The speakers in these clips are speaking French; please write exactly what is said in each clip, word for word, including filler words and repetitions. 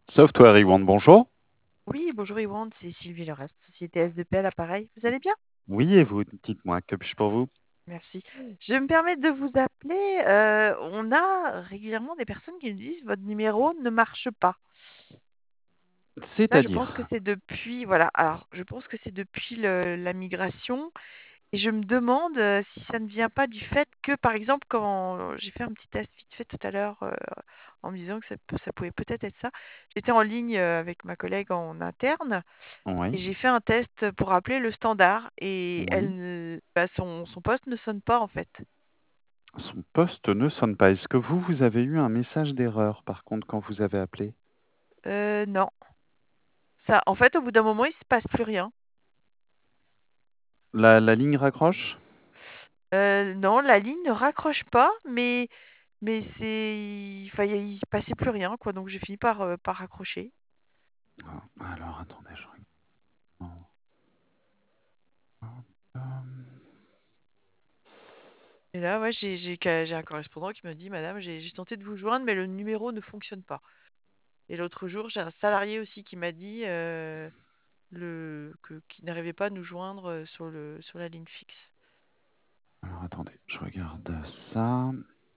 Software One, bonjour. Oui, bonjour Yvonne, c'est Sylvie Lorest, société S deux P à l'appareil. Vous allez bien? Oui, et vous, dites-moi, que puis-je pour vous? Merci. Je me permets de vous appeler. Euh, on a régulièrement des personnes qui nous disent votre numéro ne marche pas. Là, je pense que C'est-à-dire? c'est depuis, voilà. Alors, je pense que c'est depuis le- la migration. Et je me demande euh, si ça ne vient pas du fait que, par exemple, quand j'ai fait un petit test vite fait tout à l'heure euh, en me disant que ça, peut- ça pouvait peut-être être ça, j'étais en ligne euh, avec ma collègue en interne. Et Oui, j'ai fait un test pour appeler le standard et oui. elle, bah, son, son poste ne sonne pas en fait. Son poste ne sonne pas. Est-ce que vous, vous avez eu un message d'erreur, par contre, quand vous avez appelé? Euh, non. Ça, en fait, au bout d'un moment, il se passe plus rien. La, la ligne raccroche? Euh, non, la ligne ne raccroche pas, mais, mais c'est, enfin, il il se passait plus rien, quoi. Donc j'ai fini par, euh, par raccrocher. Ah, alors, attendez, je regarde. Euh, Et là, ouais, j'ai j'ai qu'à- j'ai un correspondant qui me dit, Madame, j'ai j'ai tenté de vous joindre, mais le numéro ne fonctionne pas. Et l'autre jour, j'ai un salarié aussi qui m'a dit euh, le, que, qu'il n'arrivait pas à nous joindre euh, sur le, sur la ligne fixe. Alors, attendez, je regarde ça.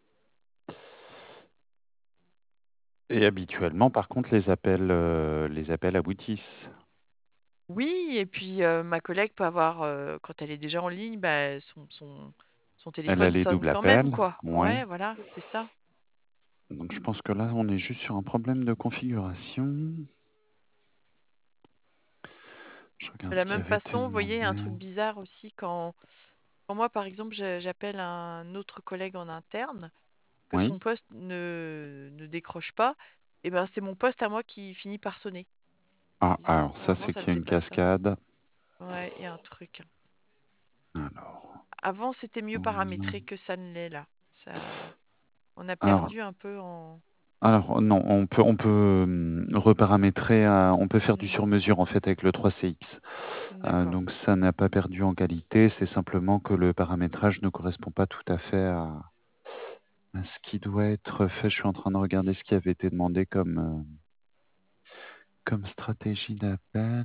Et habituellement, par contre, les appels, euh, les appels aboutissent. Oui, et puis euh, ma collègue peut avoir, euh, quand elle est déjà en ligne, bah, son, son, son Elle a téléphone les sonne doubles quand même, appels. quoi. Ouais. Ouais, voilà, c'est ça. Donc, je pense que là, on est juste sur un problème de configuration. Je De regarde ce la qui même avait été façon, vous voyez, un demandé. truc bizarre aussi, quand, quand moi, par exemple, je- j'appelle un autre collègue en interne, que Oui. son poste ne, ne décroche pas, et ben c'est mon poste à moi qui finit par sonner. Ah, Et alors ça, normalement, c'est ça ne qu'il y a fait une pas ça. cascade. Ouais, il y a un truc. Alors, Avant, c'était mieux hum, paramétré que ça ne l'est là. Ça, on a alors, perdu un peu en... alors, non, on peut, on peut hum, reparamétrer, euh, on peut faire du Mhm. sur-mesure en fait avec le trois C X. Euh, D'accord. donc ça n'a pas perdu en qualité, c'est simplement que le paramétrage ne correspond pas tout à fait à, à ce qui doit être fait. Je suis en train de regarder ce qui avait été demandé comme, euh, comme stratégie d'appel.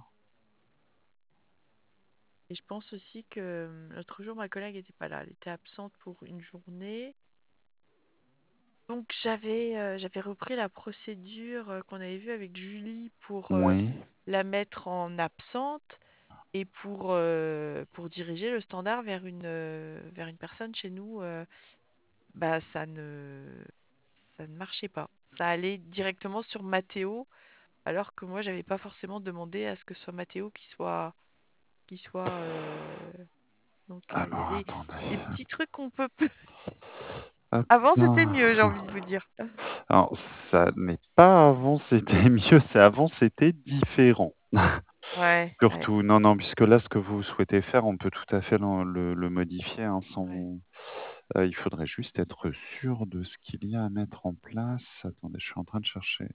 Et je pense aussi que euh, l'autre jour, ma collègue n'était pas là. Elle était absente pour une journée. Donc j'avais euh, j'avais repris la procédure euh, qu'on avait vue avec Julie pour euh, Oui. la mettre en absente et pour, euh, pour diriger le standard vers une, euh, vers une personne chez nous. Euh, bah ça ne ça ne marchait pas. Ça allait directement sur Mathéo, alors que moi j'avais pas forcément demandé à ce que ce soit Mathéo qui soit qui soit euh, donc euh, il y a Alors, des, des attendez. petits trucs qu'on peut. Hop Avant, c'était là. mieux, j'ai envie de vous dire. Alors, ça n'est pas avant, c'était mieux, c'est avant, c'était différent. Ouais, ouais, Surtout, non, non, puisque là, ce que vous souhaitez faire, on peut tout à fait le, le- le modifier, hein, ouais. sans... Euh, il faudrait juste être sûr de ce qu'il y a à mettre en place. Attendez, je suis en train de chercher.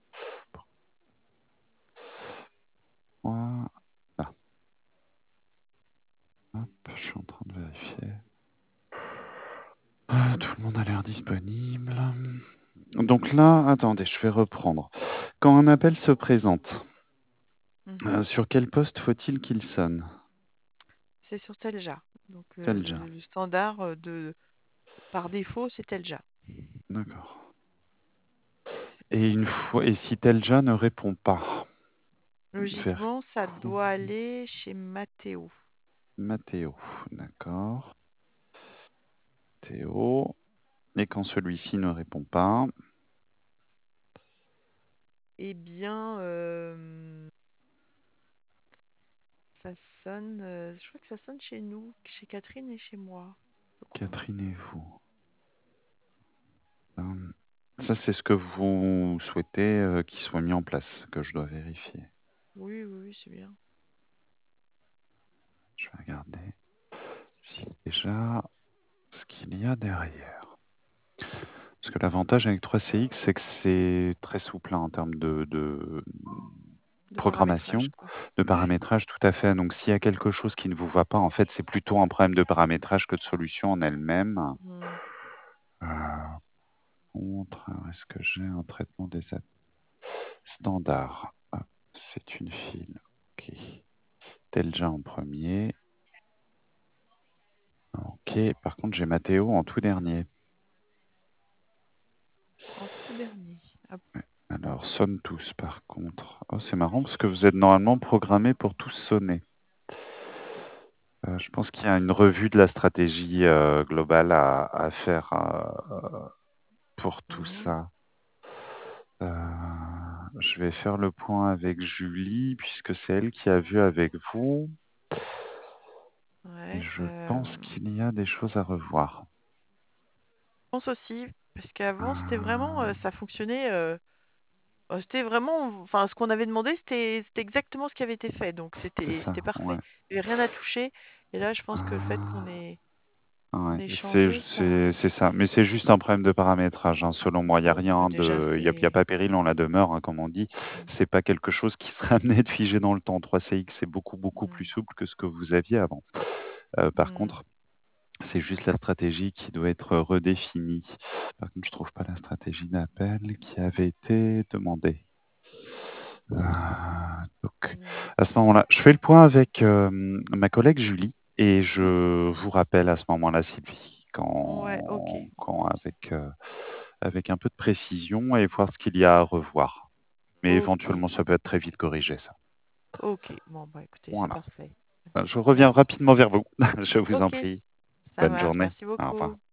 Pourquoi? Là, hop, je suis en train de vérifier. Ah, tout le monde a l'air disponible. Donc là, attendez, je vais reprendre. Quand un appel se présente, Mhm. euh, sur quel poste faut-il qu'il sonne? C'est sur Telja. Donc euh, Telja. le, le standard euh, de par défaut, c'est Telja. D'accord. Et une fois, et si Telja ne répond pas, vers Logiquement, ça quoi? doit aller chez Mathéo. Mathéo, d'accord. Théo. Et quand celui-ci ne répond pas, Eh bien, euh, ça sonne. Euh, je crois que ça sonne chez nous, chez Catherine et chez moi, je crois. Catherine et vous. Hum, Ça, c'est ce que vous souhaitez euh, qu'il soit mis en place, que je dois vérifier. Oui, oui, oui, c'est bien. Je vais regarder si déjà ce qu'il y a derrière. Parce que l'avantage avec trois C X, c'est que c'est très souple hein, en termes de, de De paramétrage, programmation, quoi. de Ouais. paramétrage, tout à fait. Donc, s'il y a quelque chose qui ne vous va pas, en fait, c'est plutôt un problème de paramétrage que de solution en elle-même. Mhm. Euh, contre, est-ce que j'ai un traitement des appels standard. Hop, c'est une file. Ok. Telja en premier. Ok, par contre, j'ai Mathéo en tout dernier. En tout dernier. Hop. Alors, sonne tous, par contre. Oh, c'est marrant parce que vous êtes normalement programmé pour tous sonner. Euh, je pense qu'il y a une revue de la stratégie euh, globale à, à faire euh, pour tout Mhm. ça. Euh, je vais faire le point avec Julie, puisque c'est elle qui a vu avec vous. Et Ouais. je euh, pense qu'il y a des choses à revoir. Je pense aussi, parce qu'avant, c'était vraiment, Euh, euh, ça fonctionnait. euh, euh, c'était vraiment, enfin, ce qu'on avait demandé, c'était, c'était exactement ce qui avait été fait. Donc, c'est c'était, ça, c'était ouais. parfait. Il n'y avait rien à toucher. Et là, je pense que le fait qu'on Euh, ait, qu'on ouais, ait c'est changé, ça. c'est- c'est ça. Mais c'est juste un problème de paramétrage, hein, selon moi. Il n'y a Bon, bah rien déjà, de. Il n'y a, il y a c'est. pas péril en la demeure, hein, comme on dit. Mm, C'est pas quelque chose qui serait amené de figer dans le temps. trois C X, c'est beaucoup, beaucoup plus mm, souple que ce que vous aviez avant. Euh, par mm. contre, c'est juste la stratégie qui doit être redéfinie. Par contre, je trouve pas la stratégie d'appel qui avait été demandée. Euh, donc, Mm. à ce moment-là, je fais le point avec euh, ma collègue Julie et Mm. je vous rappelle à ce moment-là, Sylvie, Ouais, ok. quand, quand avec, euh, avec un peu de précision et voir ce qu'il y a à revoir. Mais Ok. éventuellement, ça peut être très vite corrigé, ça. Ok. Bon, bah écoutez, c'est Voilà. parfait. Je reviens Merci. rapidement vers vous. Je vous en Ok. prie. Ça Bonne marche. journée. Merci Au revoir. beaucoup.